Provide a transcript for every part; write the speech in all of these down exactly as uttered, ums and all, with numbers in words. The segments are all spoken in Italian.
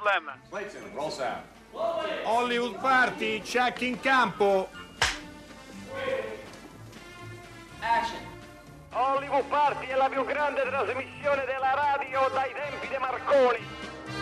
them. Clayton, roll sound. Hollywood Party, check in campo. Action. Hollywood Party è la più grande trasmissione della radio dai tempi di Marconi.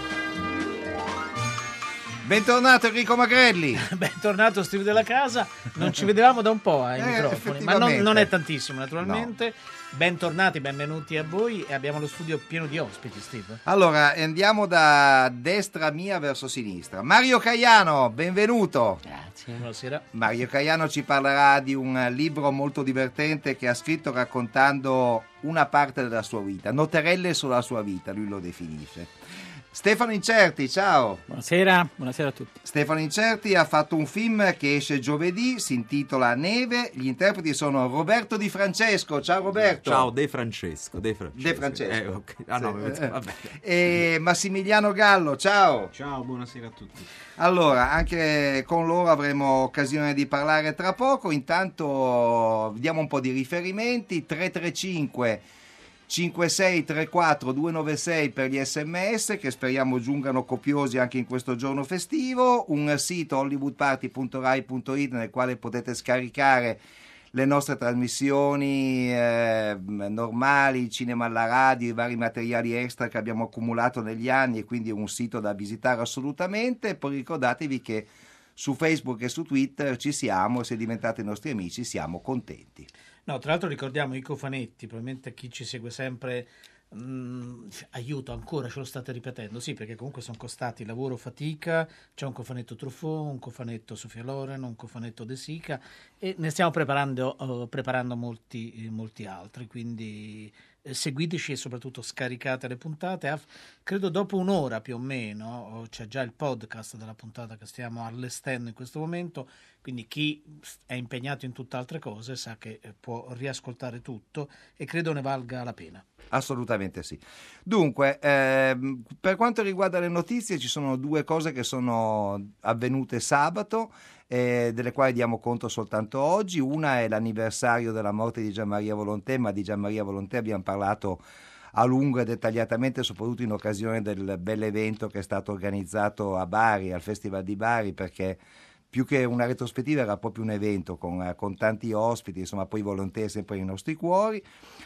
Bentornato Enrico Magrelli. Bentornato Steve della Casa. Non ci vedevamo da un po' ai Eh, microfoni, ma non, non è tantissimo No. naturalmente. Bentornati, benvenuti a voi e abbiamo lo studio pieno di ospiti, Steve. Allora, andiamo da destra mia verso sinistra. Mario Caiano, benvenuto. Grazie. Buonasera. Mario Caiano ci parlerà di un libro molto divertente che ha scritto raccontando una parte della sua vita, noterelle sulla sua vita, lui lo definisce. Stefano Incerti, ciao. Buonasera, buonasera a tutti. Stefano Incerti ha fatto un film che esce giovedì, si intitola Neve, gli interpreti sono Roberto Di Francesco, ciao Roberto. Ciao, De Francesco. De Francesco. De Francesco. Eh, okay. Ah no, Sì. vabbè. E Massimiliano Gallo, ciao. Ciao, buonasera a tutti. Allora, anche con loro avremo occasione di parlare tra poco, intanto diamo un po' di riferimenti. Tre tre cinque cinque sei tre quattro due nove sei per gli sms che speriamo giungano copiosi anche in questo giorno festivo, un sito hollywood party punto rai punto it nel quale potete scaricare le nostre trasmissioni eh, normali, cinema alla radio, i vari materiali extra che abbiamo accumulato negli anni, e quindi è un sito da visitare assolutamente. Poi ricordatevi che su Facebook e su Twitter ci siamo, e se diventate nostri amici siamo contenti. No, tra l'altro ricordiamo i cofanetti, probabilmente chi ci segue sempre, mh, aiuto ancora, ce lo state ripetendo, sì, perché comunque sono costati lavoro, fatica, c'è un cofanetto Truffaut, un cofanetto Sofia Loren, un cofanetto De Sica e ne stiamo preparando, uh, preparando molti, eh, molti altri, quindi eh, seguiteci e soprattutto scaricate le puntate. Ah, credo dopo un'ora più o meno oh, c'è già il podcast della puntata che stiamo allestendo in questo momento, quindi chi è impegnato in tutt'altre cose sa che può riascoltare tutto e credo ne valga la pena. Assolutamente sì. Dunque, ehm, per quanto riguarda le notizie, ci sono due cose che sono avvenute sabato, eh, delle quali diamo conto soltanto oggi. Una è l'anniversario della morte di Gianmaria Volontè, ma di Gianmaria Volontè abbiamo parlato a lungo e dettagliatamente, soprattutto in occasione del bell'evento che è stato organizzato a Bari, al Festival di Bari, perché più che una retrospettiva era proprio un evento con, con tanti ospiti, insomma, poi Volontè è sempre nei nostri cuori.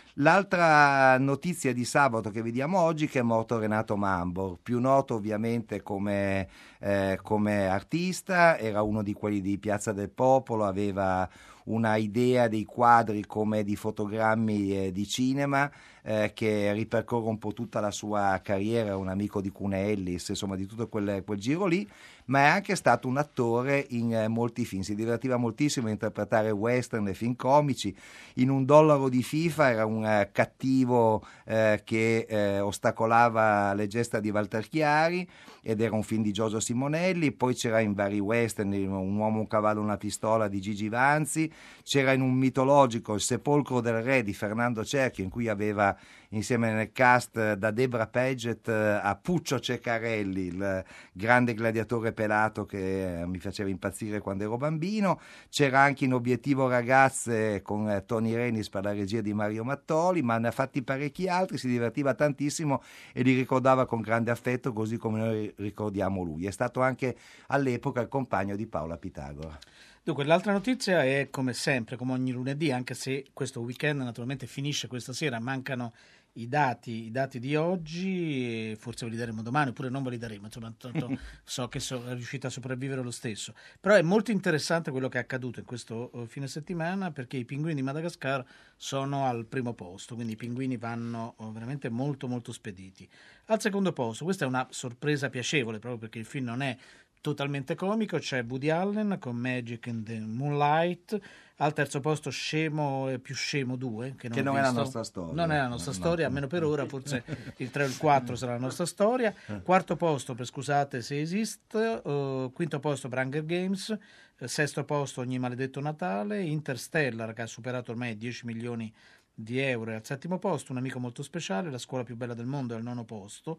L'altra notizia di sabato che vediamo oggi è che è morto Renato Mambor, più noto ovviamente come, eh, come artista, era uno di quelli di Piazza del Popolo, aveva una idea dei quadri come di fotogrammi eh, di cinema eh, che ripercorre un po' tutta la sua carriera, un amico di Cunellis, insomma di tutto quel, quel giro lì, ma è anche stato un attore in eh, molti film, si divertiva moltissimo a interpretare western e film comici. In Un dollaro di FIFA era un eh, cattivo eh, che eh, ostacolava le gesta di Walter Chiari, ed era un film di Giorgio Simonelli. Poi c'era in vari western Un uomo, un cavallo, una pistola di Gigi Vanzi, c'era in un mitologico Il sepolcro del re di Fernando Cerchio, in cui aveva insieme nel cast da Debra Paget a Puccio Ceccarelli, il grande gladiatore pelato che mi faceva impazzire quando ero bambino. C'era anche in Obiettivo Ragazze con Tony Renis per la regia di Mario Mattoli, ma ne ha fatti parecchi altri, si divertiva tantissimo e li ricordava con grande affetto, così come noi ricordiamo lui. È stato anche all'epoca il compagno di Paola Pitagora. Dunque, l'altra notizia è come sempre, come ogni lunedì, anche se questo weekend naturalmente finisce questa sera, mancano i dati, i dati di oggi, e forse ve li daremo domani oppure non ve li daremo, insomma, tanto so che sono riuscito a sopravvivere lo stesso. Però è molto interessante quello che è accaduto in questo uh, fine settimana, perché i pinguini di Madagascar sono al primo posto, quindi i pinguini vanno uh, veramente molto molto spediti. Al secondo posto, questa è una sorpresa piacevole proprio perché il film non è totalmente comico, c'è Woody Allen con Magic and the Moonlight. Al terzo posto Scemo e più Scemo due, che non, che non è la nostra storia. Non è la nostra no, storia, no. almeno per ora, forse il tre o il quattro sarà la nostra storia. Quarto posto, per Scusate se esiste, uh, quinto posto per Hunger Games, uh, sesto posto Ogni maledetto Natale, Interstellar che ha superato ormai dieci milioni di euro è al settimo posto, Un amico molto speciale, La scuola più bella del mondo è al nono posto,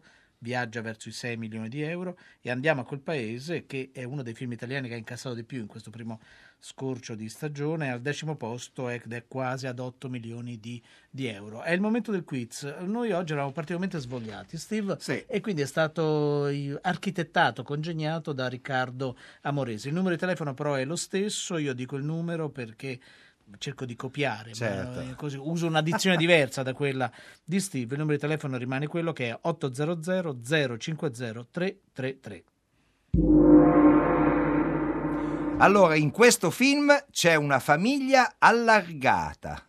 viaggia verso i sei milioni di euro, e andiamo a quel paese che è uno dei film italiani che ha incassato di più in questo primo scorcio di stagione, al decimo posto ed è quasi ad otto milioni di, di euro. È il momento del quiz. Noi oggi eravamo particolarmente svogliati, Steve, Sì. e quindi è stato eh, architettato, congegnato da Riccardo Amoresi. Il numero di telefono però è lo stesso, io dico il numero perché cerco di copiare, Certo. ma così, uso una dizione diversa da quella di Steve. Il numero di telefono rimane quello che è otto zero zero zero cinque zero tre tre tre. Allora, in questo film c'è una famiglia allargata.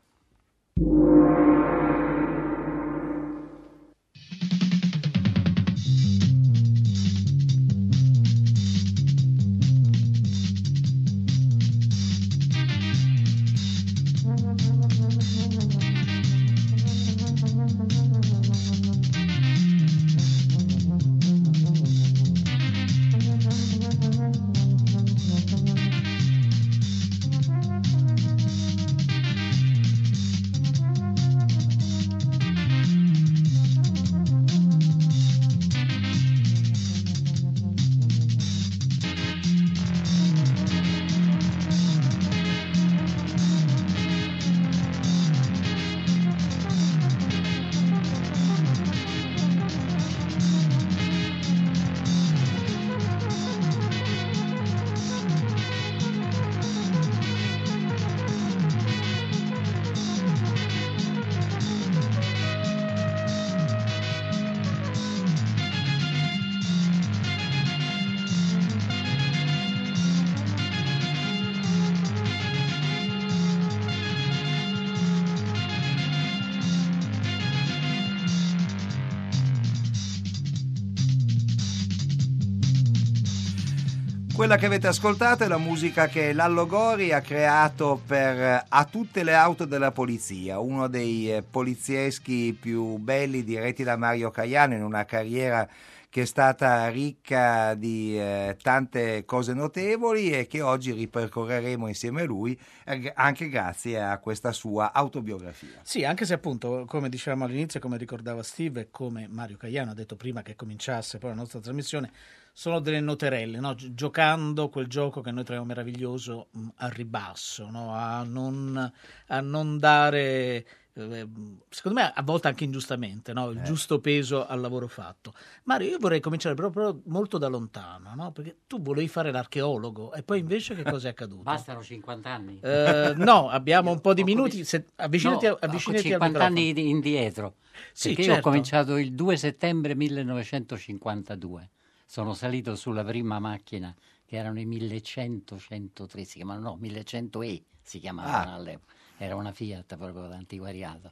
Quella che avete ascoltato è la musica che Lallo Gori ha creato per A tutte le auto della polizia, uno dei eh, polizieschi più belli diretti da Mario Caiano, in una carriera che è stata ricca di eh, tante cose notevoli e che oggi ripercorreremo insieme a lui, eh, anche grazie a questa sua autobiografia. Sì, anche se appunto, come dicevamo all'inizio, come ricordava Steve e come Mario Caiano ha detto prima che cominciasse poi la nostra trasmissione, sono delle noterelle, no? Gi- giocando quel gioco che noi troviamo meraviglioso, mh, al ribasso, no? a, non, a non dare, eh, secondo me a volte anche ingiustamente, no? il Eh. giusto peso al lavoro fatto. Mario, io vorrei cominciare proprio molto da lontano, no? Perché tu volevi fare l'archeologo e poi invece che cosa è accaduto? Bastano cinquanta anni. Eh, no, abbiamo un po' di Ho minuti, cominci- se, avvicinati, No, a- avvicinati al cinquanta microfono. anni di- indietro. Sì, perché io certo. ho cominciato il due settembre millenovecentocinquantadue. Sono salito sulla prima macchina, che erano i millecento centotré, si chiamavano, no, millecento E si chiamavano Ah. all'epoca. Era una Fiat proprio d'antiquariato.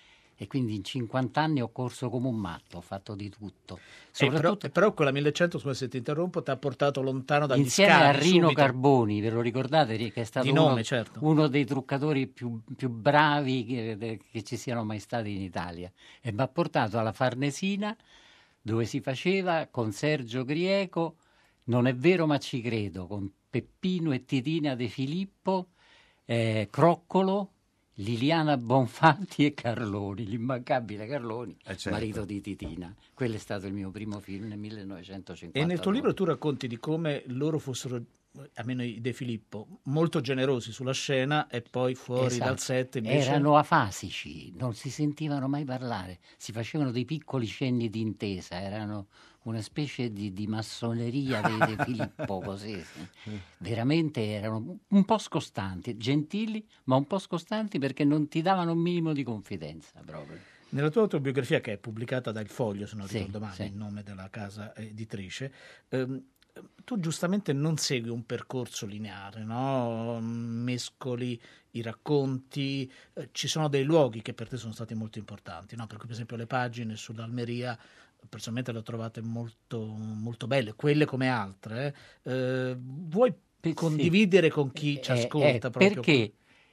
E quindi in cinquanta anni ho corso come un matto, ho fatto di tutto. Eh, però, Soprattutto però quella millecento, scusa se ti interrompo, ti ha portato lontano dagli insieme scavi, a Rino subito. Carboni, ve lo ricordate? Che è stato Di uno, nome, certo. uno dei truccatori più, più bravi che, che ci siano mai stati in Italia. E mi ha portato alla Farnesina, dove si faceva con Sergio Grieco, Non è vero ma ci credo, con Peppino e Titina De Filippo, eh, Croccolo, Liliana Bonfanti e Carloni, l'immancabile Carloni, Eh, certo. marito di Titina. Quello è stato il mio primo film nel millenovecentocinquanta. E nel tuo libro tu racconti di come loro fossero, almeno i De Filippo, molto generosi sulla scena e poi fuori Esatto. dal set invece... Erano afasici, non si sentivano mai parlare, si facevano dei piccoli cenni di intesa, erano una specie di, di massoneria dei De Filippo, così. Sì. Veramente erano un po' scostanti, gentili, ma un po' scostanti perché non ti davano un minimo di confidenza proprio. Nella tua autobiografia, che è pubblicata da Il Foglio, se non Sì, ricordo male, sì. il nome della casa editrice, ehm, tu giustamente non segui un percorso lineare, no? Mescoli i racconti, eh, ci sono dei luoghi che per te sono stati molto importanti, no? Per cui per esempio le pagine sull'Almeria personalmente le ho trovate molto, molto belle, quelle come altre. eh. Eh, vuoi Sì. condividere con chi ci Eh, ascolta eh, proprio? perché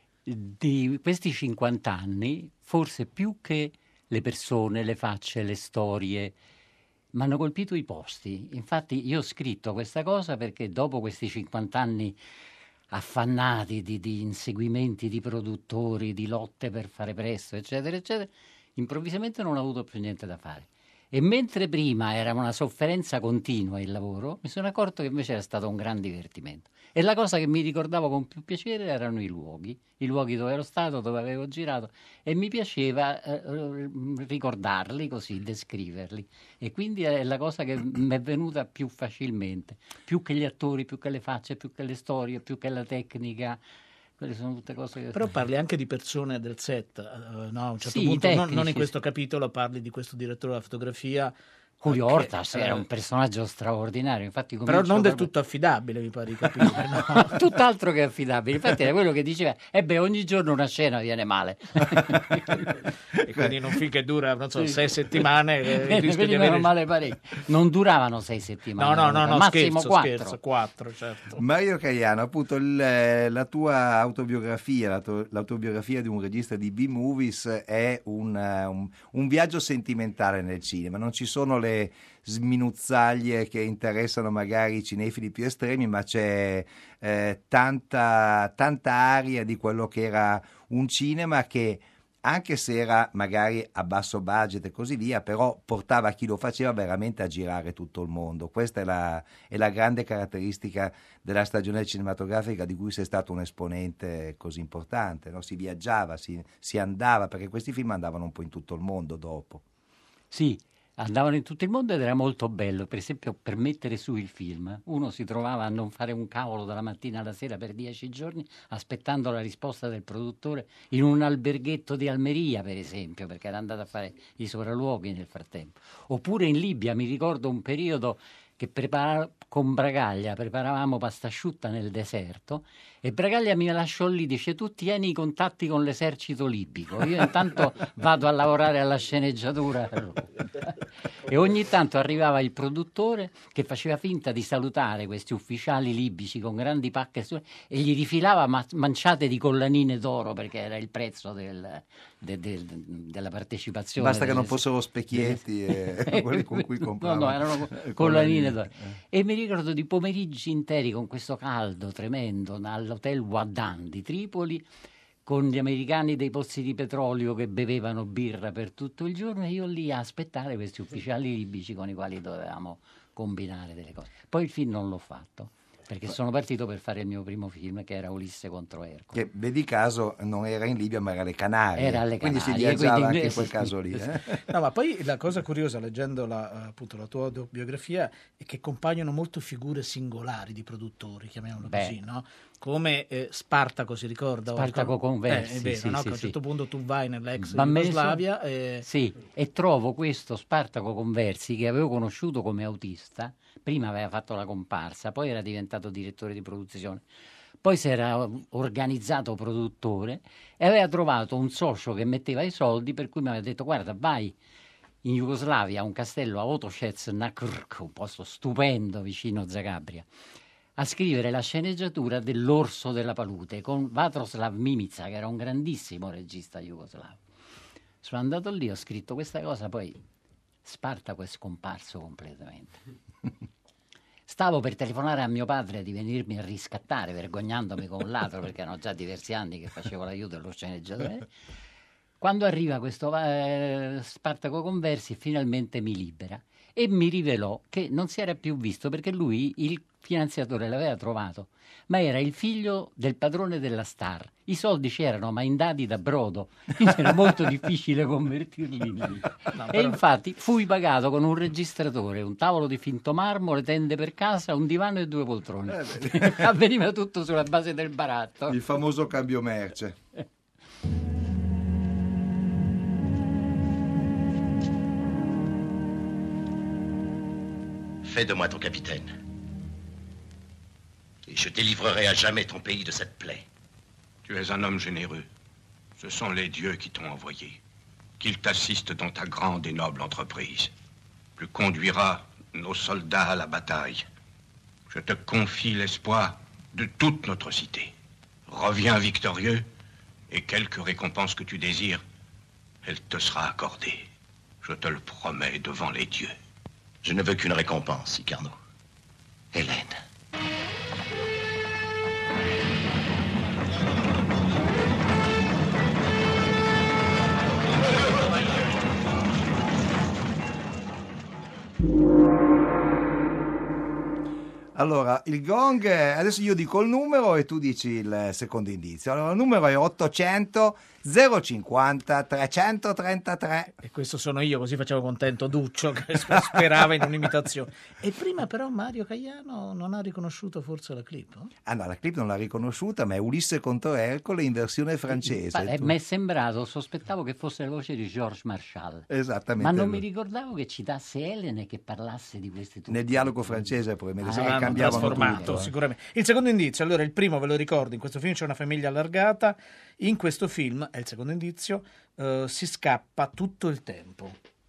di questi cinquanta anni, forse più che le persone, le facce, le storie, mi hanno colpito i posti. Infatti io ho scritto questa cosa perché dopo questi cinquanta anni affannati di, di inseguimenti di produttori, di lotte per fare presto, eccetera, eccetera, improvvisamente non ho avuto più niente da fare. E mentre prima era una sofferenza continua il lavoro, mi sono accorto che invece era stato un gran divertimento. E la cosa che mi ricordavo con più piacere erano i luoghi, i luoghi dove ero stato, dove avevo girato, e mi piaceva eh, ricordarli così, descriverli. E quindi è la cosa che mi è venuta più facilmente, più che gli attori, più che le facce, più che le storie, più che la tecnica. Quelle sono tutte cose che... Però parli anche di persone del set, uh, no? A un certo sì, punto, tecnici, non, non in questo sì. capitolo parli di questo direttore della fotografia. Julio che, Ortas eh, era un personaggio straordinario, infatti però non del proprio... tutto affidabile, mi pare di capire. No? Tutt'altro che affidabile, infatti era quello che diceva, e beh, ogni giorno una scena viene male. E quindi in un film che dura, non so, sì. sei settimane, eh, venivano di avere... male parecchio. Non duravano sei settimane, no, no, no, no, massimo scherzo, quattro. Scherzo, quattro, certo. Mario Caiano, appunto il, la tua autobiografia, la tua, l'autobiografia di un regista di B-Movies è un, un, un viaggio sentimentale nel cinema, non ci sono le sminuzzaglie che interessano magari i cinefili più estremi, ma c'è eh, tanta, tanta aria di quello che era un cinema che, anche se era magari a basso budget e così via, però portava chi lo faceva veramente a girare tutto il mondo. Questa è la, è la grande caratteristica della stagione cinematografica di cui sei stato un esponente così importante, no? Si viaggiava, si, si andava, perché questi film andavano un po' in tutto il mondo dopo. Sì, andavano in tutto il mondo ed era molto bello. Per esempio, per mettere su il film, uno si trovava a non fare un cavolo dalla mattina alla sera per dieci giorni aspettando la risposta del produttore in un alberghetto di Almeria, per esempio, perché era andato a fare i sopralluoghi nel frattempo. Oppure in Libia, mi ricordo un periodo che prepara- con Bragaglia preparavamo pasta asciutta nel deserto e Bragaglia mi lasciò lì, dice: tu tieni i contatti con l'esercito libico, io intanto vado a lavorare alla sceneggiatura. E ogni tanto arrivava il produttore che faceva finta di salutare questi ufficiali libici con grandi pacche e gli rifilava ma- manciate di collanine d'oro, perché era il prezzo del, de- de- de- della partecipazione. Basta che non delle... fossero specchietti e quelli con cui compravano. No, no, erano collanine d'oro. E mi ricordo di pomeriggi interi con questo caldo tremendo all'hotel Waddan di Tripoli, con gli americani dei pozzi di petrolio che bevevano birra per tutto il giorno e io lì a aspettare questi ufficiali libici con i quali dovevamo combinare delle cose. Poi il film non l'ho fatto, perché sono partito per fare il mio primo film, che era Ulisse contro Ercole. Che, vedi caso, non era in Libia ma era alle Canarie. Era alle quindi Canarie, si viaggiava quindi- anche in quel caso lì. Eh? No, ma poi la cosa curiosa, leggendo la, appunto, la tua autobiografia, è che compaiono molto figure singolari di produttori, chiamiamolo Beh. così, no? Come eh, Spartaco, si ricorda? Spartaco Conversi, Eh, è vero, sì, no? sì, Che a un sì. certo punto tu vai nell'ex Ma me ne so- Jugoslavia e... Sì, e trovo questo Spartaco Conversi che avevo conosciuto come autista, prima aveva fatto la comparsa, poi era diventato direttore di produzione, poi si era organizzato produttore e aveva trovato un socio che metteva i soldi, per cui mi aveva detto: guarda, vai in Jugoslavia a un castello a Otošec na Krk, un posto stupendo vicino a Zagabria, a scrivere la sceneggiatura dell'Orso della Palude con Vatroslav Mimica, che era un grandissimo regista jugoslavo. Sono andato lì, ho scritto questa cosa, poi Spartaco è scomparso completamente. Stavo per telefonare a mio padre di venirmi a riscattare, vergognandomi con un ladro, perché erano già diversi anni che facevo l'aiuto allo sceneggiatore. Quando arriva questo eh, Spartaco Conversi, finalmente mi libera e mi rivelò che non si era più visto, perché lui il finanziatore l'aveva trovato, ma era il figlio del padrone della Star. I soldi c'erano, ma in dadi da brodo, quindi era molto difficile convertirli in lire. No, E però- infatti fui pagato con un registratore, un tavolo di finto marmo, le tende per casa, un divano e due poltrone. Avveniva tutto sulla base del baratto. Il famoso cambio merce. Fais de moi ton capitaine. Et je délivrerai à jamais ton pays de cette plaie. Tu es un homme généreux. Ce sont les dieux qui t'ont envoyé. Qu'ils t'assistent dans ta grande et noble entreprise. Tu conduiras nos soldats à la bataille. Je te confie l'espoir de toute notre cité. Reviens victorieux, et quelque récompense que tu désires, elle te sera accordée. Je te le promets devant les dieux. Je ne veux qu'une récompense, Icarno. Hélène. Allora, il gong, adesso io dico il numero e tu dici il secondo indizio. Allora, il numero è ottocento zero cinquanta trecentotrentatré. E questo sono io, così facevo contento Duccio, che sperava in un'imitazione. E prima però Mario Caiano non ha riconosciuto forse la clip? No? Ah no, la clip non l'ha riconosciuta, ma è Ulisse contro Ercole in versione francese. Ma, mi è sembrato, sospettavo che fosse la voce di Georges Marchal. Esattamente. Ma non lui. mi ricordavo che citasse Elene, che parlasse di queste truppe. Nel dialogo francese probabilmente. Ah, se hanno cambiavano trasformato tutto, eh. sicuramente. Il secondo indizio, allora il primo ve lo ricordo, in questo film c'è una famiglia allargata, in questo film, è il secondo indizio, eh, si scappa tutto il tempo.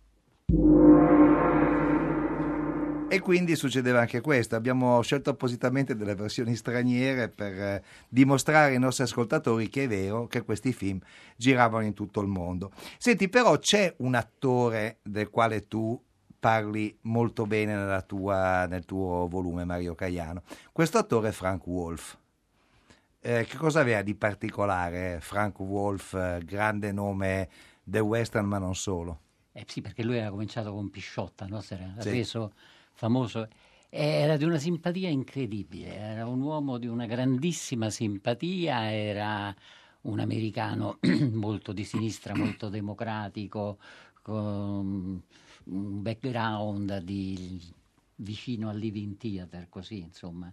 E quindi succedeva anche questo. Abbiamo scelto appositamente delle versioni straniere per eh, dimostrare ai nostri ascoltatori che è vero che questi film giravano in tutto il mondo. Senti, però c'è un attore del quale tu parli molto bene nella tua, nel tuo volume, Mario Caiano. Questo attore è Frank Wolf. Eh, che cosa aveva di particolare Frank Wolf, eh, grande nome del western ma non solo? Eh sì, perché lui era cominciato con Pisciotta, no? Si era Sì. reso famoso. Era di una simpatia incredibile, era un uomo di una grandissima simpatia, era un americano molto di sinistra, molto democratico, con un background di, vicino al Living Theater, così insomma.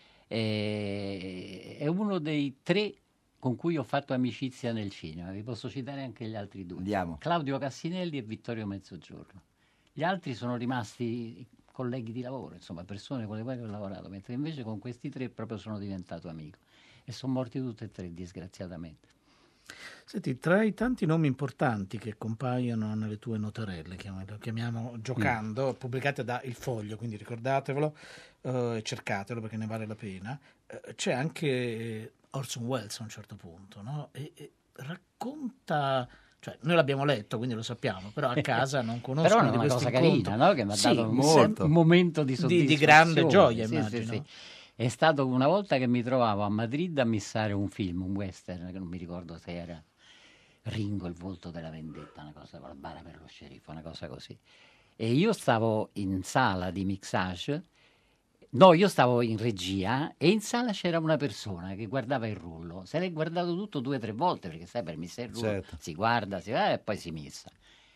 E, è uno dei tre con cui ho fatto amicizia nel cinema, vi posso citare anche gli altri due. Andiamo. Claudio Cassinelli e Vittorio Mezzogiorno. Gli altri sono rimasti colleghi di lavoro, insomma persone con le quali ho lavorato, mentre invece con questi tre proprio sono diventato amico e sono morti tutti e tre disgraziatamente. Senti, tra i tanti nomi importanti che compaiono nelle tue noterelle, chiamiamo, chiamiamo giocando, mm. pubblicate da Il Foglio, quindi ricordatevelo e uh, cercatelo perché ne vale la pena, uh, c'è anche Orson Welles a un certo punto, no? E, e racconta... Cioè, noi l'abbiamo letto, quindi lo sappiamo, però a casa non conosco. Però è di una cosa incontro. carina, no? Che mi ha sì, dato un, molto. un momento di soddisfazione. Di, di grande gioia, sì, immagino. Sì, sì. È stato una volta che mi trovavo a Madrid a missare un film, un western, che non mi ricordo se era Ringo, il volto della vendetta, una cosa, la bara per lo sceriffo, una cosa così. E io stavo in sala di mixage, no, io stavo in regia e in sala c'era una persona che guardava il rullo. Se l'è guardato tutto due o tre volte, perché sai, per missare il rullo Certo. si guarda, si va e poi si missa.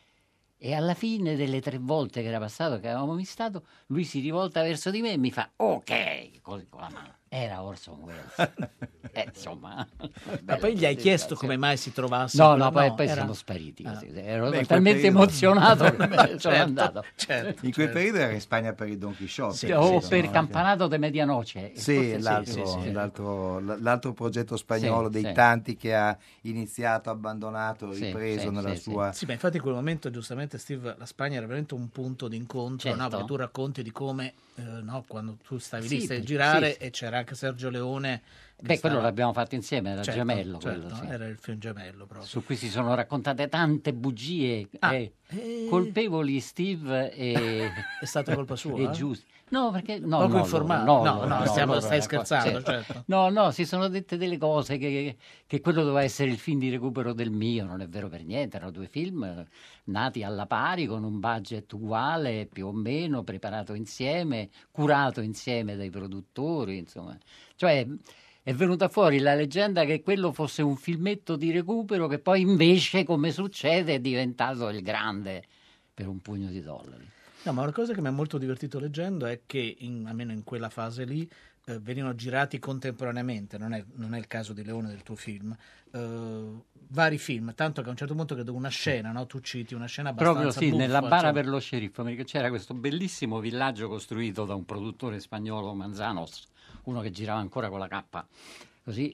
E alla fine delle tre volte che era passato, che avevamo missato, lui si rivolta verso di me e mi fa ok, così con la mano. Era Orson Welles. eh, insomma. Ma poi gli hai chiesto come mai si trovasse? No, quella- no, poi, poi era- siamo spariti. Ah. Così. Ero Beh, in quel talmente periodo- emozionato che me ne sono Certo, andato. certo, In quel certo. periodo era in Spagna per il Don Chisciotte. Sì, o sì, per sì, Campanato de Medianoche. Sì, Forse l'altro, sì, sì. l'altro- l'altro progetto spagnolo Sì, dei sì. tanti che ha iniziato, abbandonato, Sì, ripreso sì, nella sì, sua... Sì, ma infatti in quel momento, giustamente, Steve, la Spagna era veramente un punto di incontro, Certo. no? Perché tu racconti di come, eh, no, quando tu stavi Sì, lì, stai a per- girare sì, sì. e c'era anche Sergio Leone. che Beh, quello stava- l'abbiamo fatto insieme, era Certo, gemello certo, quello, sì. era il film gemello proprio. Su cui si sono raccontate tante bugie. Ah, eh, eh. colpevoli Steve e, È stata colpa sua? e eh? giusti. No, perché no, Poco no, informato. loro, No, loro, no, loro, stiamo- loro stai era qua- scherzando, sì. certo. No, no, si sono dette delle cose che, che quello doveva essere il film di recupero del mio, non è vero per niente, erano due film eh, nati alla pari, con un budget uguale, più o meno, preparato insieme, curato insieme dai produttori, insomma. Cioè è venuta fuori la leggenda che quello fosse un filmetto di recupero che poi invece, come succede, è diventato il grande per un pugno di dollari. No, ma una cosa che mi ha molto divertito leggendo è che, in- almeno in quella fase lì, eh, venivano girati contemporaneamente, non è, non è il caso di Leone del tuo film, eh, vari film, tanto che a un certo punto credo una scena, no? Tu citi una scena abbastanza Proprio sì, buffa, nella bara cioè- per lo sceriffo, perché c'era questo bellissimo villaggio costruito da un produttore spagnolo, Manzanos, uno che girava ancora con la K, così,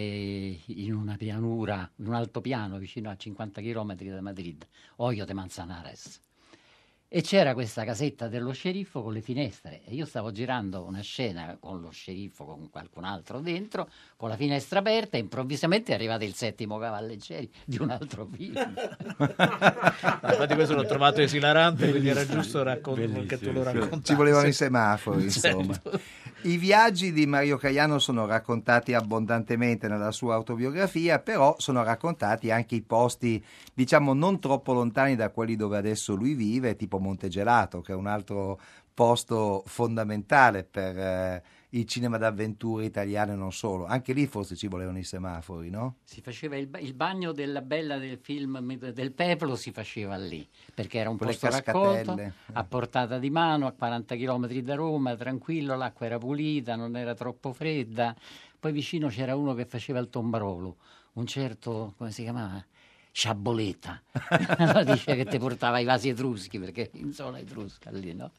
e in una pianura, in un altopiano vicino a cinquanta chilometri da Madrid, Hoyo de Manzanares. E c'era questa casetta dello sceriffo con le finestre e io stavo girando una scena con lo sceriffo, con qualcun altro dentro, con la finestra aperta e improvvisamente è arrivato il settimo Cavalleggeri di un altro film. No, infatti questo l'ho trovato esilarante, quindi era giusto raccon- Bellissimo, che tu lo sì. raccontassi. Ci volevano i semafori, insomma. Certo. I viaggi di Mario Caiano sono raccontati abbondantemente nella sua autobiografia, però sono raccontati anche i posti, diciamo, non troppo lontani da quelli dove adesso lui vive, tipo Montegelato, che è un altro posto fondamentale per eh, il cinema d'avventura italiano e non solo. Anche lì forse ci volevano i semafori, no? Si faceva il, ba- il bagno della bella del film del Peplo, si faceva lì, perché era un Con le posto raccolto, cascatelle. a portata di mano, a quaranta chilometri da Roma, tranquillo, l'acqua era pulita, non era troppo fredda. Poi vicino c'era uno che faceva il tombarolo, un certo, come si chiamava? Sciaboletta. Dice che ti portava i vasi etruschi, perché in zona etrusca lì, no?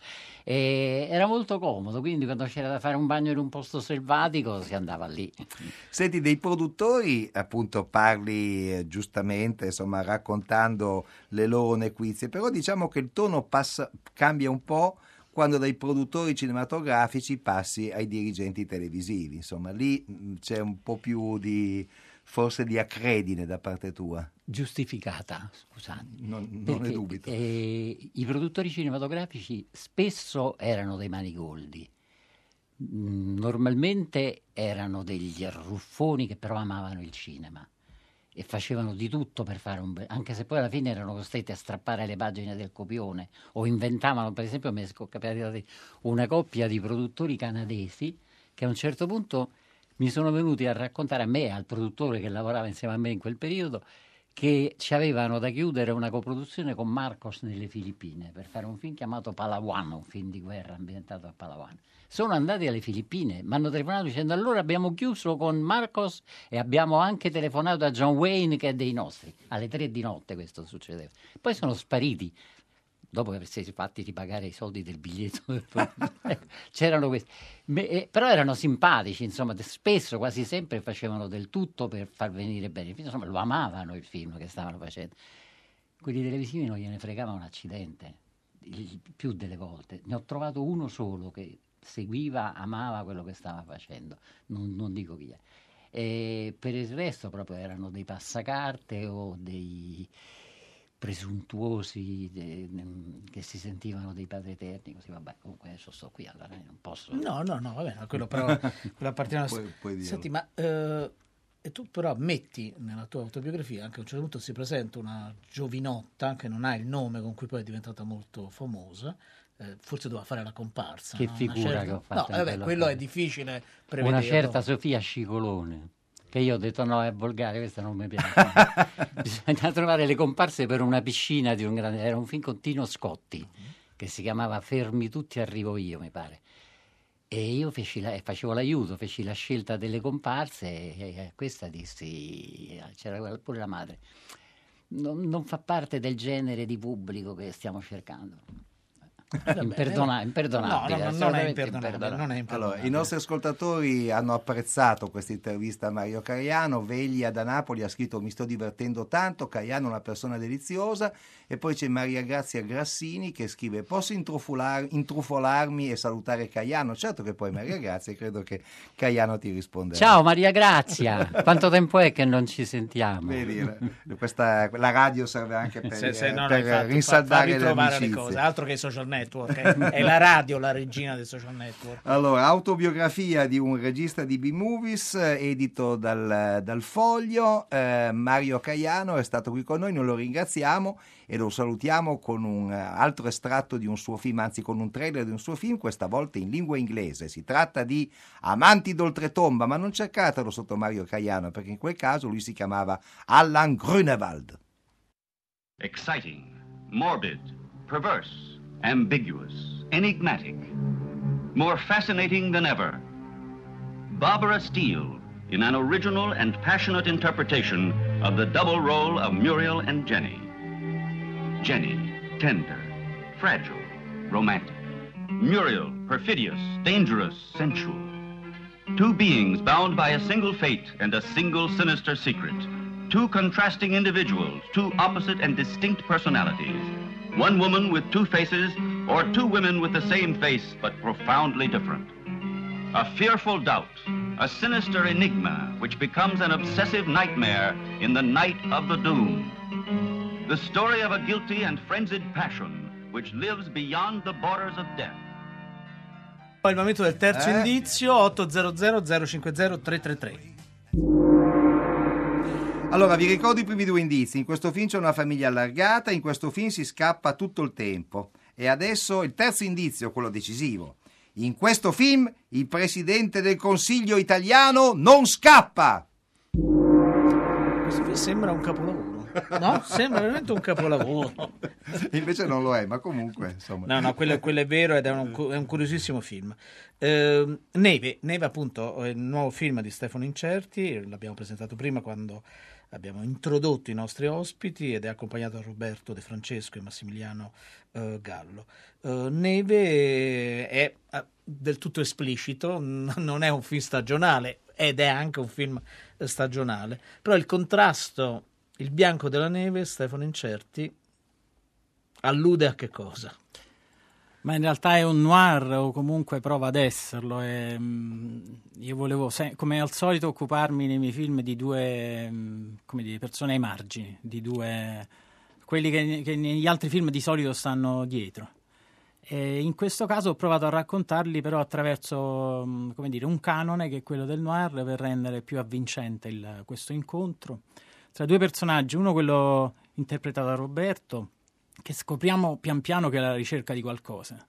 E era molto comodo, quindi quando c'era da fare un bagno in un posto selvatico si andava lì. Senti, dei produttori, appunto, parli eh, giustamente, insomma, raccontando le loro nequizie, però diciamo che il tono passa, cambia un po' quando dai produttori cinematografici passi ai dirigenti televisivi. Insomma, lì mh, c'è un po' più di, forse, di accredine da parte tua. Giustificata, scusate. Non, non Perché, ne dubito. eh, i produttori cinematografici spesso erano dei manigoldi. Mm, Normalmente erano degli arruffoni che però amavano il cinema e facevano di tutto per fare un bel... anche se poi alla fine erano costretti a strappare le pagine del copione o inventavano. Per esempio mi è capitata una coppia di produttori canadesi che a un certo punto mi sono venuti a raccontare a me e al produttore che lavorava insieme a me in quel periodo che ci avevano da chiudere una coproduzione con Marcos nelle Filippine per fare un film chiamato Palawan, un film di guerra ambientato a Palawan. Sono andati alle Filippine, mi hanno telefonato dicendo allora abbiamo chiuso con Marcos e abbiamo anche telefonato a John Wayne che è dei nostri. Alle tre di notte questo succedeva. Poi sono spariti. Dopo che si fatti ripagare i soldi del biglietto, c'erano questi, Me- eh, però erano simpatici, insomma, de- spesso, quasi sempre facevano del tutto per far venire bene il film, insomma, lo amavano il film che stavano facendo. Quelli televisivi non gliene fregava un accidente, il- più delle volte. Ne ho trovato uno solo che seguiva, amava quello che stava facendo, non, non dico chi è. E per il resto proprio erano dei passacarte o dei presuntuosi de- de- che si sentivano dei padri eterni, così vabbè, comunque adesso sto qui, allora non posso. No, no, no, vabbè, no, quello però quello appartiene a... Puoi- puoi dirlo. Senti, ma eh, e tu però metti nella tua autobiografia, anche a un certo punto si presenta una giovinotta che non ha il nome con cui poi è diventata molto famosa, eh, forse doveva fare la comparsa. Che no? Una figura certa- che ho fatto No, in vabbè, quella quello è cosa. difficile prevederlo. Una certa Sofia Scicolone, che io ho detto no, è volgare, questa non mi piace. Bisogna trovare le comparse per una piscina di un grande... Era un film con Tino Scotti, che si chiamava Fermi tutti, arrivo io, mi pare. E io feci la, facevo l'aiuto, feci la scelta delle comparse e, e a questa dissi, c'era quella- pure la madre, non, non fa parte del genere di pubblico che stiamo cercando. Vabbè, Imperdona- eh, imperdonabile, no, no, no, non è assolutamente imperdonabile, imperdonabile. non è imperdonabile. Allora, i nostri ascoltatori hanno apprezzato questa intervista a Mario Caiano. Veglia da Napoli ha scritto: mi sto divertendo tanto, Caiano è una persona deliziosa. E poi c'è Maria Grazia Grassini che scrive: posso intrufolar- intrufolarmi e salutare Caiano? Certo che poi, Maria Grazia, credo che Caiano ti risponderà. Ciao Maria Grazia, quanto tempo è che non ci sentiamo? Vedi, la- questa, la radio serve anche per, Se- se- no, no, per infatti, fa- rinsaldare fa le ritrovare le amicizie. cose, altro che i social network, è, è la radio la regina dei social network. Allora, autobiografia di un regista di B-Movies, eh, edito dal, dal Foglio. eh, Mario Caiano è stato qui con noi, noi lo ringraziamo e lo salutiamo con un eh, altro estratto di un suo film, anzi con un trailer di un suo film, questa volta in lingua inglese. Si tratta di Amanti d'oltretomba, ma non cercatelo sotto Mario Caiano, perché in quel caso lui si chiamava Allan Grünewald. Exciting, morbid, perverse, ambiguous, enigmatic, more fascinating than ever. Barbara Steele in an original and passionate interpretation of the double role of Muriel and Jenny. Jenny, tender, fragile, romantic. Muriel, perfidious, dangerous, sensual. Two beings bound by a single fate and a single sinister secret. Two contrasting individuals, two opposite and distinct personalities. One woman with two faces, or two women with the same face but profoundly different. A fearful doubt, a sinister enigma which becomes an obsessive nightmare in the night of the doomed. The story of a guilty and frenzied passion which lives beyond the borders of death. Poi il momento del terzo Eh? indizio, otto zero zero zero cinque zero tre tre tre. Allora, vi ricordo i primi due indizi. In questo film c'è una famiglia allargata, in questo film si scappa tutto il tempo. E adesso il terzo indizio, quello decisivo. In questo film il presidente del Consiglio italiano non scappa. Questo film sembra un capolavoro, no? Sembra veramente un capolavoro. Invece non lo è, ma comunque, insomma. No, no, quello, quello è vero ed è un, è un curiosissimo film. Eh, Neve, Neve appunto è il nuovo film di Stefano Incerti, l'abbiamo presentato prima quando abbiamo introdotto i nostri ospiti ed è accompagnato da Roberto De Francesco e Massimiliano eh, Gallo. Eh, Neve è eh, del tutto esplicito, n- non è un film stagionale ed è anche un film eh, stagionale, però il contrasto, il bianco della neve, Stefano Incerti, allude a che cosa? Ma in realtà è un noir, o comunque prova ad esserlo. E, mh, io volevo, se, come al solito, occuparmi nei miei film di due mh, come dire, persone ai margini, di due quelli che, che negli altri film di solito stanno dietro. E in questo caso ho provato a raccontarli però attraverso mh, come dire, un canone che è quello del noir, per rendere più avvincente il, questo incontro tra due personaggi, uno quello interpretato da Roberto, che scopriamo pian piano che è alla ricerca di qualcosa,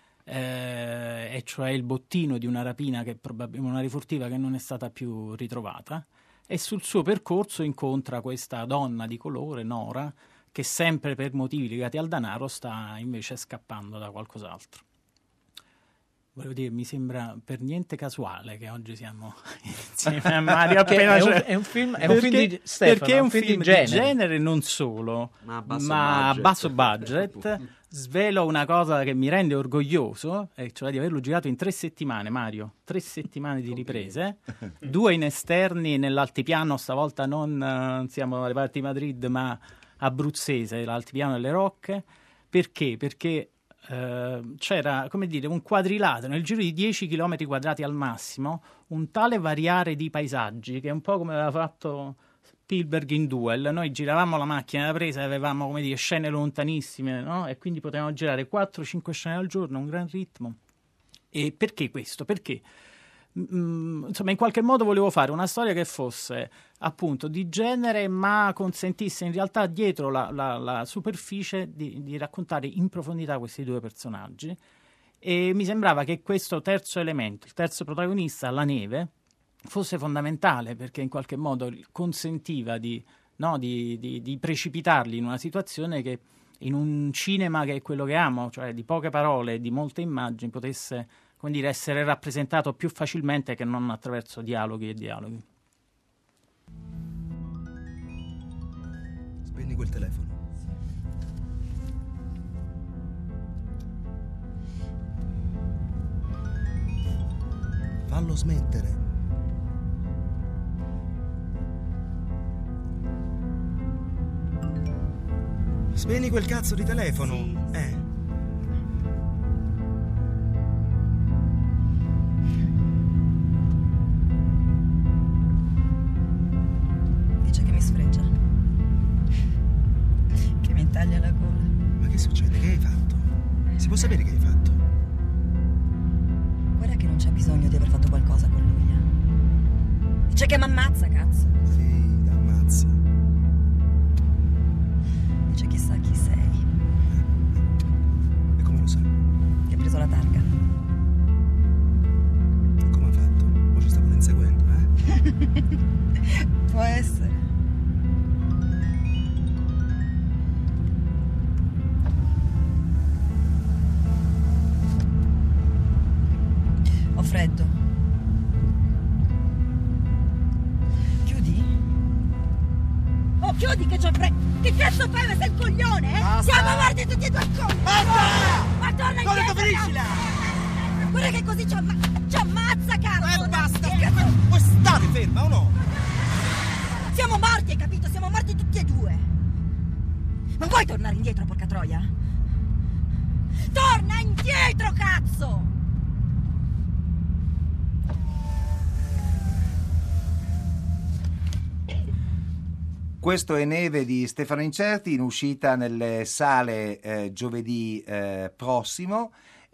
eh, e cioè il bottino di una rapina, che probabilmente una rifurtiva che non è stata più ritrovata, e sul suo percorso incontra questa donna di colore, Nora, che sempre per motivi legati al denaro sta invece scappando da qualcos'altro. Volevo dire, mi sembra per niente casuale che oggi siamo insieme a Mario appena è, un, cioè, è un film, è perché, un film di Stefano, perché è un film, film di genere. genere non solo, ma a basso ma budget. a basso budget. Svelo una cosa che mi rende orgoglioso, e cioè di averlo girato in tre settimane, Mario, tre settimane di riprese, due in esterni nell'altipiano, stavolta non uh, siamo alle parti di Madrid, ma abruzzese, l'altipiano delle Rocche. Perché? Perché Uh, c'era, come dire, un quadrilatero nel giro di dieci chilometri quadrati al massimo, un tale variare di paesaggi che è un po' come aveva fatto Spielberg in Duel. Noi giravamo la macchina da presa e avevamo, come dire, scene lontanissime, no? E quindi potevamo girare quattro cinque scene al giorno, un gran ritmo. E perché questo? Perché Mm, insomma, in qualche modo volevo fare una storia che fosse appunto di genere, ma consentisse in realtà dietro la, la, la superficie di, di raccontare in profondità questi due personaggi. E mi sembrava che questo terzo elemento, il terzo protagonista, la neve, fosse fondamentale, perché in qualche modo consentiva di, no, di, di, di precipitarli in una situazione che in un cinema che è quello che amo, cioè di poche parole e di molte immagini, potesse, come dire, essere rappresentato più facilmente che non attraverso dialoghi e dialoghi. Spegni quel telefono. Fallo smettere. Spegni quel cazzo di telefono. Sì. Eh. Dice che mi sfregia. Che mi taglia la gola. Ma che succede? Che hai fatto? Si può sapere che hai fatto? Guarda che non c'è bisogno di aver fatto qualcosa con lui. Eh. Dice che mi ammazza, cazzo. Sì, t'ammazza. Dice chissà chi sei. E come lo sai? Ti ha preso la targa. E come ha fatto? O ci stavano inseguendo, eh? Può essere. Ho freddo. Chiudi? Oh, chiudi che c'ho freddo! Che cazzo fai? Ma sei il coglione, eh? Basta. Siamo morti tutti e due al collo! Basta! Ma torna Dove indietro! finiscila? Guarda che così ci, amma- ci ammazza, cazzo! Eh, basta! Che cazzo- Puoi stare ferma o no? Siamo morti, hai capito? Siamo morti tutti e due! Non vuoi tornare indietro, porca troia? Torna indietro, cazzo! Questo è Neve di Stefano Incerti, in uscita nelle sale eh, giovedì eh, prossimo.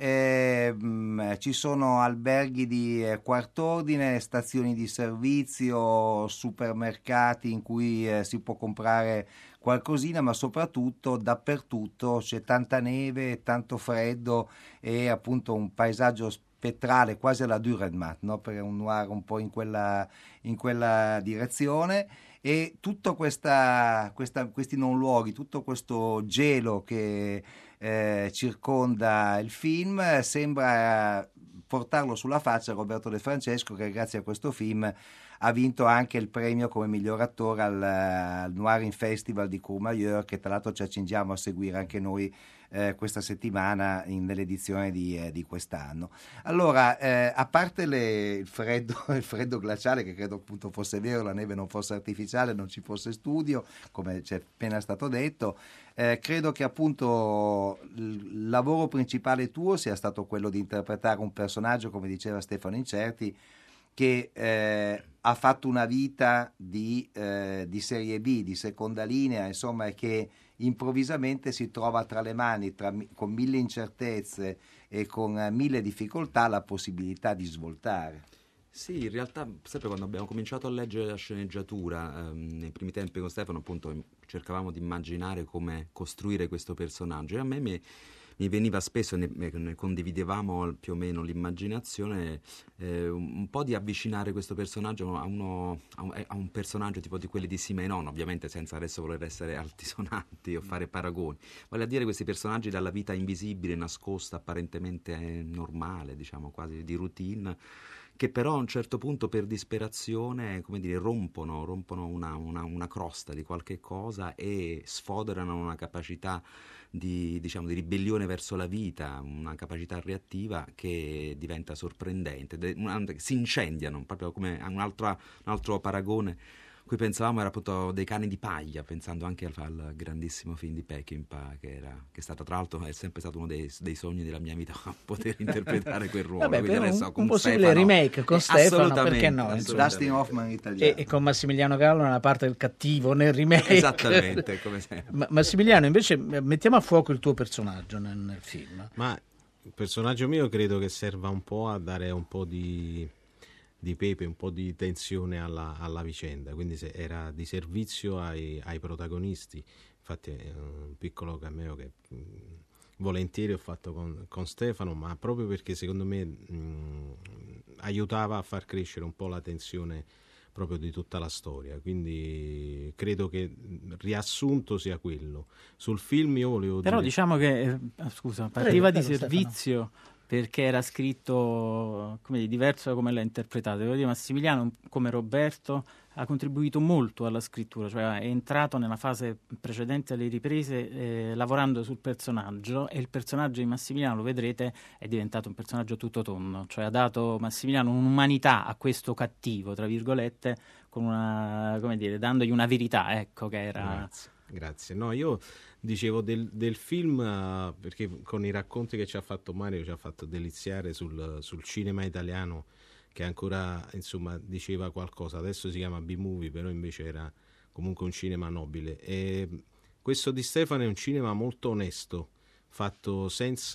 eh, mh, ci sono alberghi di eh, quart'ordine, stazioni di servizio, supermercati in cui eh, si può comprare qualcosina, ma soprattutto dappertutto c'è tanta neve, tanto freddo e appunto un paesaggio spettrale quasi alla Dürrenmatt, no? Per un noir un po' in quella, in quella direzione. E tutto questa, questa, questi non luoghi, tutto questo gelo che eh, circonda il film sembra portarlo sulla faccia Roberto De Francesco, che grazie a questo film ha vinto anche il premio come miglior attore al, al Noirin Festival di Courmayeur, che tra l'altro ci accingiamo a seguire anche noi eh, questa settimana in, nell'edizione di, eh, di quest'anno. Allora, eh, a parte le, il, freddo, il freddo glaciale, che credo appunto fosse vero, la neve non fosse artificiale, non ci fosse studio, come ci è appena stato detto, eh, credo che appunto il lavoro principale tuo sia stato quello di interpretare un personaggio, come diceva Stefano Incerti, che eh, ha fatto una vita di, eh, di serie B, di seconda linea, insomma, e che improvvisamente si trova tra le mani, tra, con mille incertezze e con eh, mille difficoltà, la possibilità di svoltare. Sì, in realtà sempre quando abbiamo cominciato a leggere la sceneggiatura, ehm, nei primi tempi con Stefano, appunto cercavamo di immaginare come costruire questo personaggio, e a me mi mi veniva spesso, ne, ne condividevamo più o meno l'immaginazione, eh, un, un po' di avvicinare questo personaggio a, uno, a, un, a un personaggio tipo di quelli di Simenon, ovviamente senza adesso voler essere altisonanti o fare paragoni, vale a dire questi personaggi dalla vita invisibile, nascosta, apparentemente normale, diciamo quasi di routine, che però a un certo punto per disperazione, come dire, rompono, rompono una, una, una crosta di qualche cosa e sfoderano una capacità di, diciamo, di ribellione verso la vita, una capacità reattiva che diventa sorprendente, de, una, si incendiano, proprio come un altro, un altro paragone cui pensavamo era appunto dei cani di paglia, pensando anche al, al grandissimo film di Peckinpah, che era che è stato tra l'altro è sempre stato uno dei, dei sogni della mia vita, poter interpretare quel ruolo. Vabbè, quindi adesso un, con un possibile Stefano, remake con eh, Stefano, perché no? Dustin Hoffman italiano. E, e con Massimiliano Gallo nella parte del cattivo nel remake. Esattamente, come sempre. Ma, Massimiliano, invece mettiamo a fuoco il tuo personaggio nel, nel film. Ma il personaggio mio credo che serva un po' a dare un po' di di pepe, un po' di tensione alla, alla vicenda, quindi se era di servizio ai, ai protagonisti. Infatti è un piccolo cameo che mh, volentieri ho fatto con, con Stefano, ma proprio perché secondo me mh, aiutava a far crescere un po' la tensione proprio di tutta la storia, quindi credo che riassunto sia quello. Sul film io volevo però dire... diciamo che eh, scusa, partiva di servizio Stefano, perché era scritto come dire, diverso da come l'ha interpretato. Devo dire, Massimiliano, come Roberto, ha contribuito molto alla scrittura, cioè è entrato nella fase precedente alle riprese eh, lavorando sul personaggio, e il personaggio di Massimiliano, lo vedrete, è diventato un personaggio tutto tondo, cioè ha dato Massimiliano un'umanità a questo cattivo, tra virgolette, con una, come dire, dandogli una verità, ecco, che era... Grazie. Grazie. No, io dicevo del, del film uh, perché con i racconti che ci ha fatto Mario ci ha fatto deliziare sul, sul cinema italiano, che ancora insomma diceva qualcosa. Adesso si chiama B-movie, però invece era comunque un cinema nobile. E questo di Stefano è un cinema molto onesto, fatto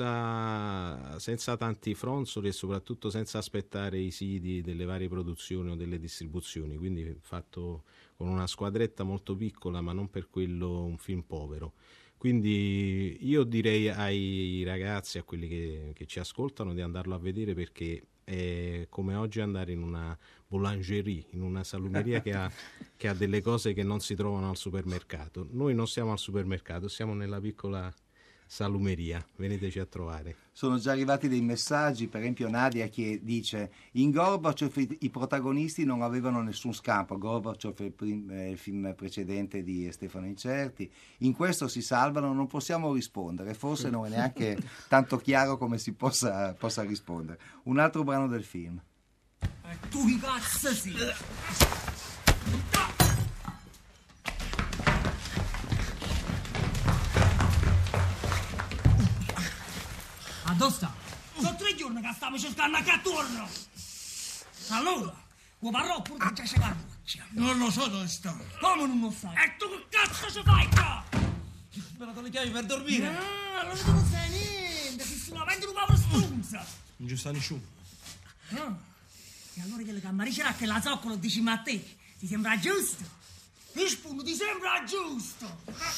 senza, senza tanti fronzoli e soprattutto senza aspettare i sidi delle varie produzioni o delle distribuzioni, quindi fatto con una squadretta molto piccola, ma non per quello un film povero. Quindi io direi ai ragazzi, a quelli che, che ci ascoltano, di andarlo a vedere, perché è come oggi andare in una boulangerie, in una salumeria che ha, che ha delle cose che non si trovano al supermercato. Noi non siamo al supermercato, siamo nella piccola salumeria, veniteci a trovare. Sono già arrivati dei messaggi, per esempio Nadia che dice: in Gorbaciov i protagonisti non avevano nessun scampo. Gorbaciov è il, prim- è il film precedente di Stefano Incerti, in questo si salvano. Non possiamo rispondere, forse non è neanche tanto chiaro come si possa, possa rispondere. Un altro brano del film. Tu chi cazzo sei? Dove sta? Sono tre giorni che stiamo cercando a catturno. Allora, vuoi parlare oppure ti c'è la roccia? Non lo so dove sta. Come non lo sai? E tu che cazzo ci fai qua? Mi ha dato le chiavi per dormire. No, allora tu non sai niente. Si sono avendo povero strunza. Non ci sta nessuno. No. E allora che le cammaricerà che la zoccolo dici ma a te? Ti sembra giusto? Il spunto ti sembra giusto?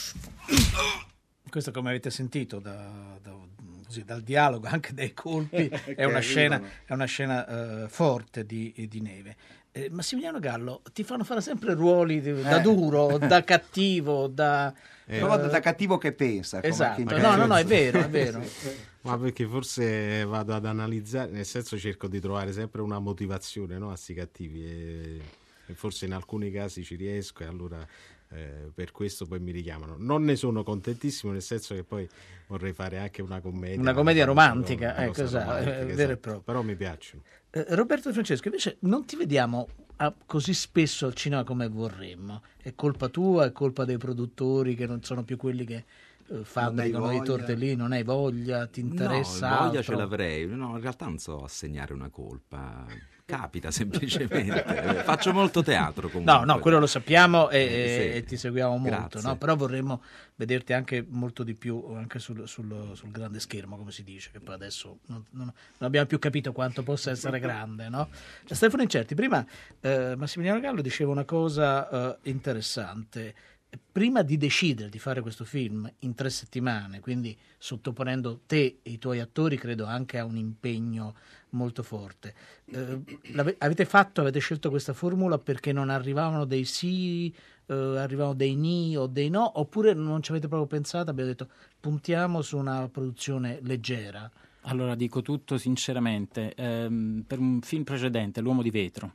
Questo, come avete sentito da, da, così, dal dialogo, anche dai colpi, è una scena, è una scena uh, forte di, di Neve. Eh, Massimiliano Gallo, ti fanno fare sempre ruoli di, da Eh. duro, da cattivo, da... Eh, Però da cattivo che pensa. come Esatto, chi- no, no, no, è vero, è vero. Ma perché forse vado ad analizzare, nel senso cerco di trovare sempre una motivazione, no, a sti cattivi e, e forse in alcuni casi ci riesco e allora eh, per questo poi mi richiamano. Non ne sono contentissimo, nel senso che poi vorrei fare anche una commedia. Una commedia cosa- romantica, una ecco, cosa esatto, romantica, eh, vero e esatto. proprio. Però mi piacciono. Eh, Roberto De Francesco, invece non ti vediamo a- così spesso al cinema come vorremmo. È colpa tua, è colpa dei produttori che non sono più quelli che eh, fabbricano i voglia. tortellini, non hai voglia, ti interessa No, voglia altro? ce l'avrei. No, in realtà non so assegnare una colpa. Capita semplicemente. Faccio molto teatro comunque. No, no, quello lo sappiamo e, Eh, sì. e ti seguiamo molto, Grazie. no? Però vorremmo vederti anche molto di più anche sul, sul- sul grande schermo, come si dice, che poi adesso non, non- non abbiamo più capito quanto possa essere grande, no? Stefano Incerti, prima eh, Massimiliano Gallo diceva una cosa eh, interessante. Prima di decidere di fare questo film in tre settimane, quindi sottoponendo te e i tuoi attori, credo anche a un impegno molto forte, eh, l'ave- avete fatto, avete scelto questa formula perché non arrivavano dei sì, eh, arrivavano dei ni o dei no, oppure non ci avete proprio pensato, abbiamo detto puntiamo su una produzione leggera? Allora dico tutto sinceramente, ehm, per un film precedente, L'uomo di vetro,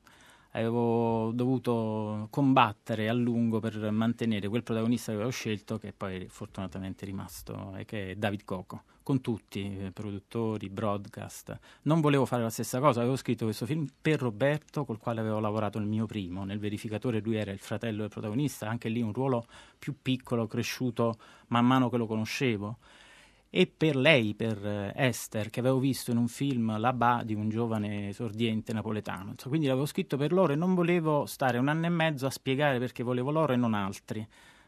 avevo dovuto combattere a lungo per mantenere quel protagonista che avevo scelto, che poi fortunatamente è rimasto, e che è David Coco, con tutti, eh, produttori, broadcast. Non volevo fare la stessa cosa, avevo scritto questo film per Roberto, col quale avevo lavorato il mio primo, nel verificatore lui era il fratello del protagonista, anche lì un ruolo più piccolo, cresciuto man mano che lo conoscevo. E per lei, per eh, Esther, che avevo visto in un film La Ba di un giovane esordiente napoletano. Insomma, quindi l'avevo scritto per loro e non volevo stare un anno e mezzo a spiegare perché volevo loro e non altri.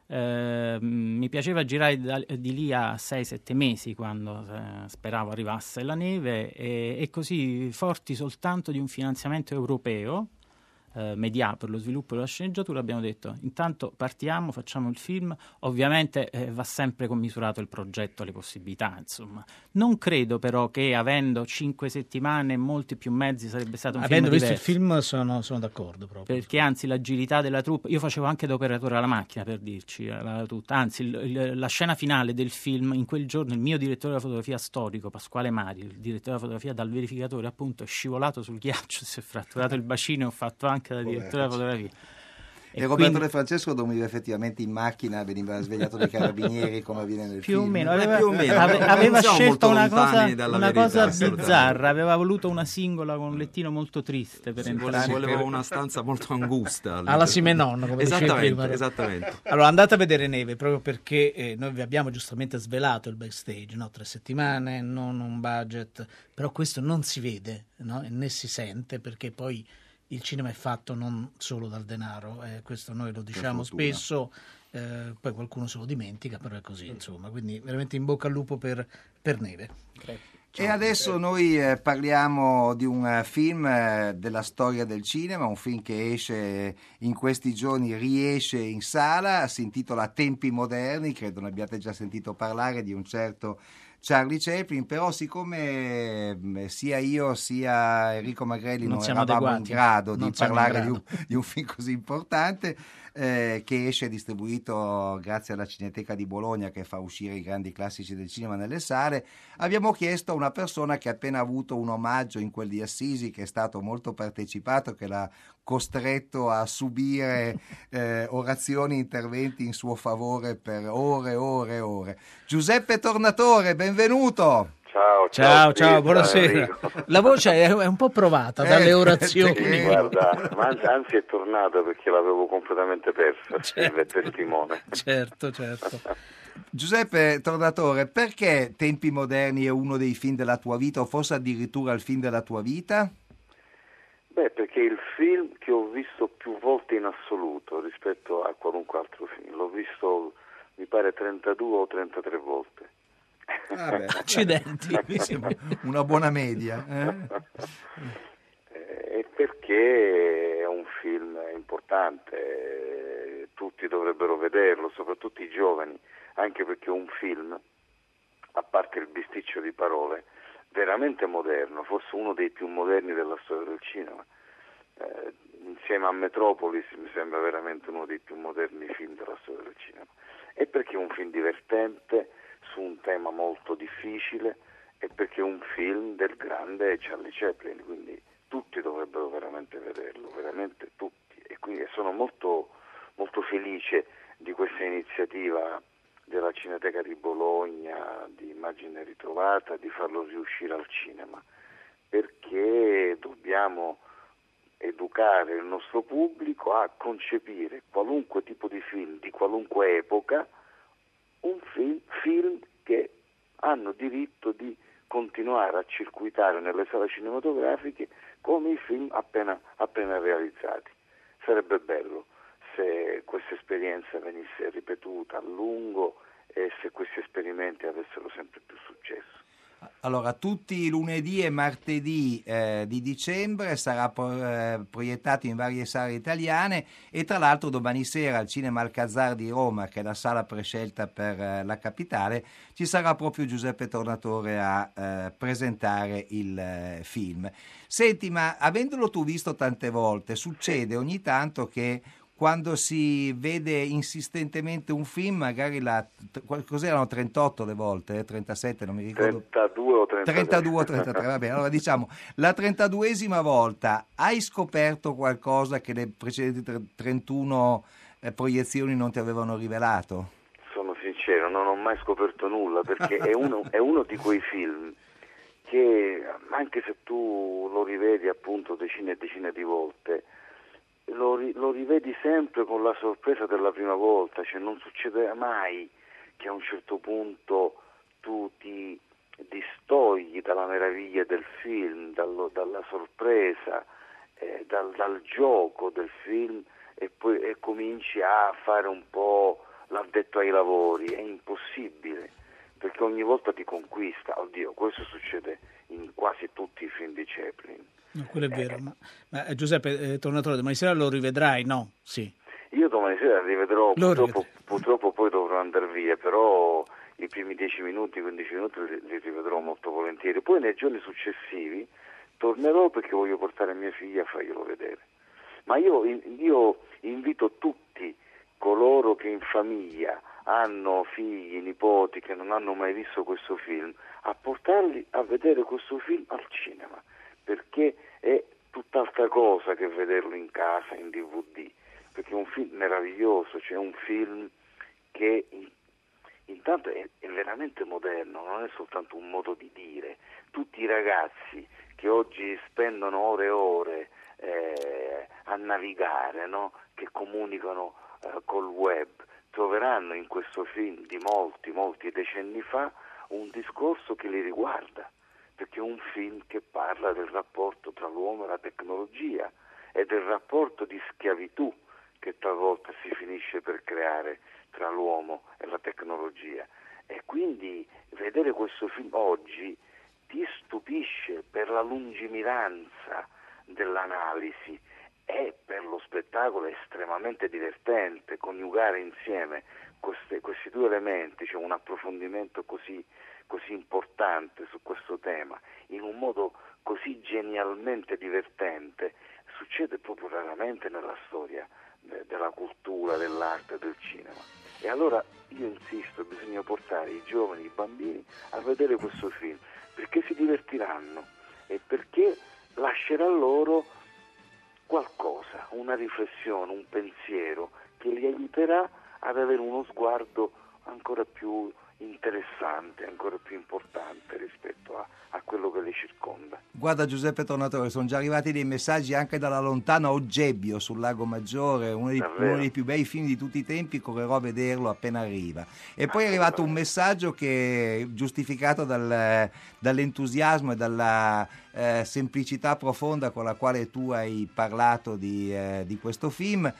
Eh, mi piaceva girare da, di lì a sei sette mesi quando eh, speravo arrivasse la neve e, e così forti soltanto di un finanziamento europeo eh, media per lo sviluppo della sceneggiatura abbiamo detto intanto partiamo, facciamo il film, ovviamente eh, va sempre commisurato il progetto alle possibilità, insomma. Non credo però che avendo cinque settimane e molti più mezzi sarebbe stato un Avendo film visto diverso. il film sono, sono d'accordo proprio. Perché anzi l'agilità della troupe, io facevo anche da operatore alla macchina per dirci la, tutta. Anzi il, il, la scena finale del film, in quel giorno il mio direttore della fotografia storico, Pasquale Mari, il direttore della fotografia dal verificatore appunto è scivolato sul ghiaccio, si è fratturato il bacino e ho fatto anche da direttore della fotografia. E, e Roberto quindi... De Francesco dormiva effettivamente in macchina, veniva svegliato dai carabinieri come avviene nel più film. O meno, aveva, più o meno, ave, aveva scelto una cosa, una verità, cosa bizzarra, aveva voluto una singola con un lettino molto triste per sì, entrare. Voleva una stanza molto angusta. Alla Simenon, come esattamente, prima. esattamente. Allora andate a vedere Neve, proprio perché eh, noi vi abbiamo giustamente svelato il backstage, no? Tre settimane, non un budget, però questo non si vede, no? Né si sente, perché poi il cinema è fatto non solo dal denaro, eh, questo noi lo diciamo spesso, eh, poi qualcuno se lo dimentica, però è così, insomma, quindi veramente in bocca al lupo per, per Neve. E adesso noi eh, parliamo di un uh, film eh, della storia del cinema, un film che esce in questi giorni, riesce in sala, si intitola Tempi moderni, credo ne abbiate già sentito parlare, di un certo Charlie Chaplin, però siccome sia io sia Enrico Magrelli non, non eravamo adeguati. in grado non di parlare grado. Di, un, di un film così importante, eh, che esce distribuito grazie alla Cineteca di Bologna, che fa uscire i grandi classici del cinema nelle sale, abbiamo chiesto a una persona che ha appena avuto un omaggio in quel di Assisi, che è stato molto partecipato, che l'ha costretto a subire eh, orazioni, interventi in suo favore per ore, ore, ore. Giuseppe Tornatore, benvenuto. Ciao, ciao, ciao, ciao buonasera. Enrico. La voce è un po' provata eh, dalle orazioni. Sì, guarda, ma anzi è tornata perché l'avevo completamente persa, certo. Il testimone. Certo, certo. Giuseppe Tornatore, perché Tempi moderni è uno dei film della tua vita, o forse addirittura il film della tua vita? Beh, perché è il film che ho visto più volte in assoluto rispetto a qualunque altro film. L'ho visto, mi pare, trentadue o trentatré volte. Vabbè, accidenti, mi sembra una buona media. Eh? E perché è un film importante, tutti dovrebbero vederlo, soprattutto i giovani, anche perché è un film, a parte il bisticcio di parole, veramente moderno, forse uno dei più moderni della storia del cinema. Eh, insieme a Metropolis mi sembra veramente uno dei più moderni film della storia del cinema. E perché è un film divertente su un tema molto difficile, e perché è un film del grande Charlie Chaplin, quindi tutti dovrebbero veramente vederlo, veramente tutti. E quindi sono molto, molto felice di questa iniziativa della Cineteca di Bologna, di Immagine Ritrovata, di farlo riuscire al cinema, perché dobbiamo educare il nostro pubblico a concepire qualunque tipo di film, di qualunque epoca, un film, film che hanno diritto di continuare a circuitare nelle sale cinematografiche come i film appena, appena realizzati. Sarebbe bello se questa esperienza venisse ripetuta a lungo e se questi esperimenti avessero sempre più successo. Allora, tutti i lunedì e martedì eh, di dicembre sarà pro, eh, proiettato in varie sale italiane, e tra l'altro domani sera al Cinema Alcazar di Roma, che è la sala prescelta per eh, la capitale, ci sarà proprio Giuseppe Tornatore a eh, presentare il eh, film. Senti, ma avendolo tu visto tante volte, succede ogni tanto che quando si vede insistentemente un film, magari la, cos'erano trentotto le volte, eh? trentasette, non mi ricordo. trentadue o trentatré. trentadue o trentatré, va bene. Allora diciamo, la trentaduesima volta hai scoperto qualcosa che le precedenti trentuno eh, proiezioni non ti avevano rivelato? Sono sincero, non ho mai scoperto nulla, perché è uno, è uno di quei film che, anche se tu lo rivedi appunto decine e decine di volte, Lo, lo rivedi sempre con la sorpresa della prima volta, cioè non succederà mai che a un certo punto tu ti distogli dalla meraviglia del film, dallo, dalla sorpresa, eh, dal, dal gioco del film, e poi e cominci a fare un po' l'addetto ai lavori. È impossibile, perché ogni volta ti conquista. Oddio, questo succede in quasi tutti i film di Chaplin. No, quello è vero, ma, ma Giuseppe eh, Tornatore, domani sera lo rivedrai? No? Sì. Io domani sera rivedrò, Lo purtroppo, rivedrò. purtroppo poi dovrò andare via, però i primi dieci minuti, quindici minuti li, li rivedrò molto volentieri. Poi nei giorni successivi tornerò, perché voglio portare mia figlia a farglielo vedere. Ma io, io invito tutti coloro che in famiglia hanno figli, nipoti che non hanno mai visto questo film, a portarli a vedere questo film al cinema, perché è tutt'altra cosa che vederlo in casa, in D V D, perché è un film meraviglioso, cioè un film che intanto è, è veramente moderno, non è soltanto un modo di dire. Tutti i ragazzi che oggi spendono ore e ore eh, a navigare, no? Che comunicano eh, col web, troveranno in questo film di molti, molti decenni fa un discorso che li riguarda, perché è un film che parla del rapporto tra l'uomo e la tecnologia e del rapporto di schiavitù che talvolta si finisce per creare tra l'uomo e la tecnologia. E quindi vedere questo film oggi ti stupisce per la lungimiranza dell'analisi, e per lo spettacolo è estremamente divertente coniugare insieme queste, questi due elementi, cioè un approfondimento così, così importante su questo tema in un modo così genialmente divertente. Succede proprio raramente nella storia de- della cultura, dell'arte, del cinema. E allora io insisto, bisogna portare i giovani, i bambini a vedere questo film, perché si divertiranno e perché lascerà loro qualcosa, una riflessione, un pensiero che li aiuterà ad avere uno sguardo ancora più interessante, ancora più importante rispetto a, a quello che li circonda. Guarda Giuseppe Tornatore, sono già arrivati dei messaggi anche dalla lontana Oggebbio sul Lago Maggiore, uno dei, uno dei più bei film di tutti i tempi, correrò a vederlo appena arriva. E poi è arrivato un messaggio che è giustificato dal, dall'entusiasmo e dalla eh, semplicità profonda con la quale tu hai parlato di, eh, di questo film.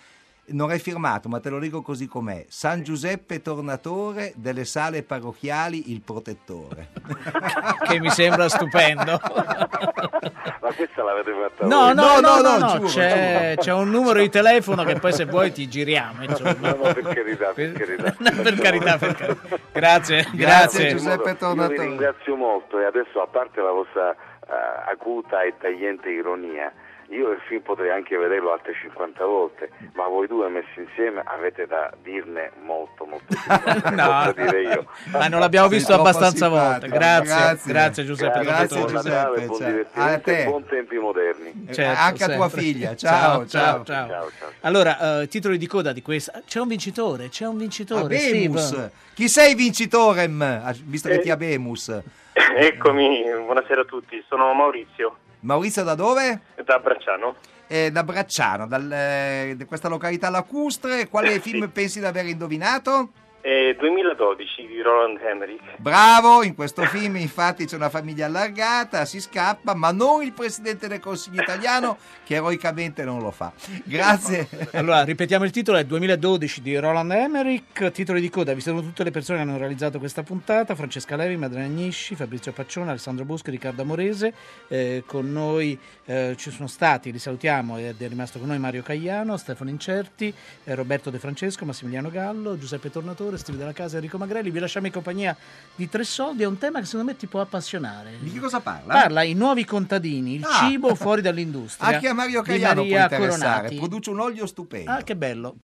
non è firmato, ma te lo dico così com'è: San Giuseppe Tornatore, delle sale parrocchiali, il protettore. Che mi sembra stupendo. Ma questa l'avete fatta No, voi? no, no, no, no, giuro, c'è, giuro. c'è un numero di telefono che poi se vuoi ti giriamo. Insomma. No, no, per carità, per carità. per carità, per carità. Grazie, Grazie, grazie. Giuseppe Io Tornatore. vi ringrazio molto, e adesso, a parte la vostra eh, acuta e tagliente ironia, io il film potrei anche vederlo altre cinquanta volte, ma voi due messi insieme avete da dirne molto, molto di più. No, Posso dire io. ma non l'abbiamo Sei visto troppo abbastanza simpatico. volte. Grazie, Grazie. grazie, Giuseppe. Grazie, Buon Giuseppe, Natale, buon ciao. divertimento A te. e buon tempi moderni. Certo, Anche a tua sempre. figlia. Ciao, ciao. ciao. Ciao, ciao. Allora, eh, titoli di coda di questa. C'è un vincitore, c'è un vincitore. Abemus. Steve. Chi sei vincitorem? Ah, visto che Eh. ti Abemus. Eccomi, buonasera a tutti, sono Maurizio, Maurizio da dove? da Bracciano. Eh, da Bracciano, dal, eh, di questa località lacustre. Quale film pensi di aver indovinato? Eh, duemiladodici di Roland Emmerich. Bravo, in questo film infatti c'è una famiglia allargata, si scappa, ma non il Presidente del Consiglio italiano che eroicamente non lo fa. Grazie. Allora, ripetiamo il titolo, è duemiladodici di Roland Emmerich. Titoli di coda, vi saluto tutte le persone che hanno realizzato questa puntata: Francesca Levi, Madalena Agnisci, Fabrizio Paccione, Alessandro Boschi, Riccardo Amorese. Eh, con noi eh, ci sono stati, li salutiamo, ed è rimasto con noi Mario Cagliano, Stefano Incerti, eh, Roberto De Francesco, Massimiliano Gallo, Giuseppe Tornatore, Steve Della Casa, Enrico Magrelli. Vi lasciamo in compagnia di Tre Soldi. È un tema che secondo me ti può appassionare. Di che cosa parla? Parla i nuovi contadini, il Ah. cibo fuori dall'industria. Anche a Mario di Cagliano può Maria interessare, Coronati. produce un olio stupendo. Ah, che bello.